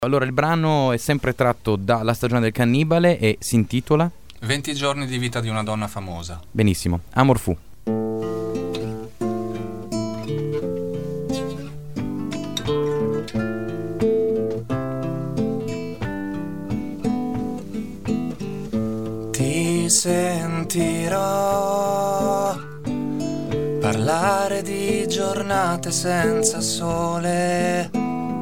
Allora, il brano è sempre tratto da La stagione del cannibale e si intitola 20 giorni di vita di una donna famosa. benissimo, Amor fu. Ti sentirò parlare di giornate senza sole,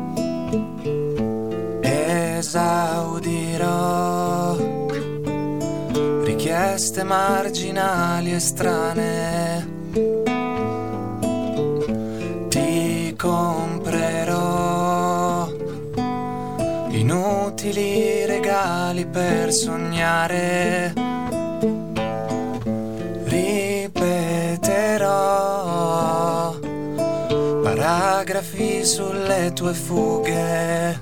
esaudirò richieste marginali e strane, ti comprerò inutili regali per sognare, ripeterò paragrafi sulle tue fughe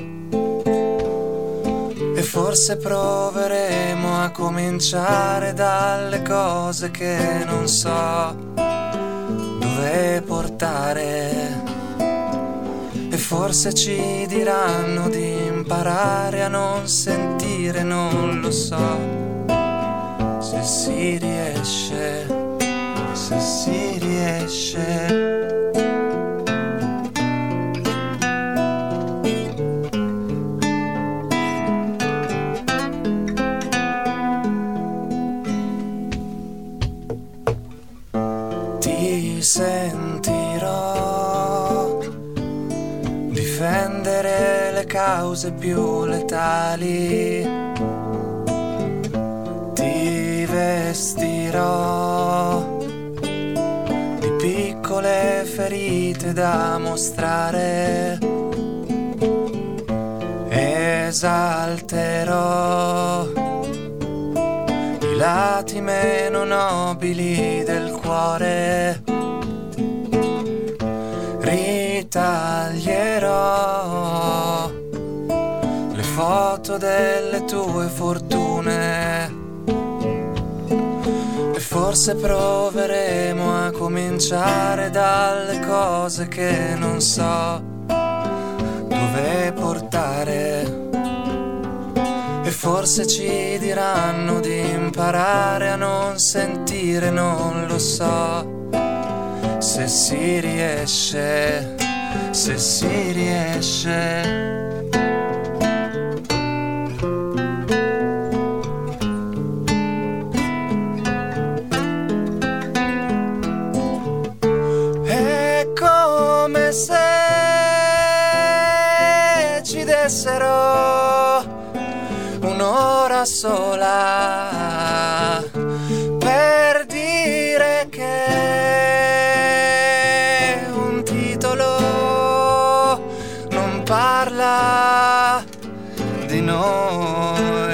e forse proveremo a cominciare dalle cose che non so dove portare. E forse ci diranno di imparare a non sentire, non lo so. Se si riesce, se si riesce. Ti sentirò difendere le cause più letali, ti vestirò di piccole ferite da mostrare, esalterò i lati meno nobili del cuore, ritaglierò le foto delle tue fortune e forse proveremo a cominciare dalle cose che non so dove portare. E forse ci diranno di imparare a non sentire, non lo so. Se si riesce, se si riesce. È come se ci dessero un'ora sola per dire che un titolo non parla di noi.